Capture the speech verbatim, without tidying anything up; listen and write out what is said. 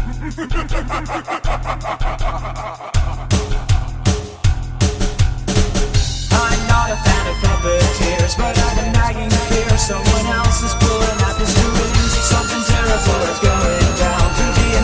I'm not a fan of puppeteers, but I've been nagging fear someone else is pulling at the strings. Something terrible is going down through the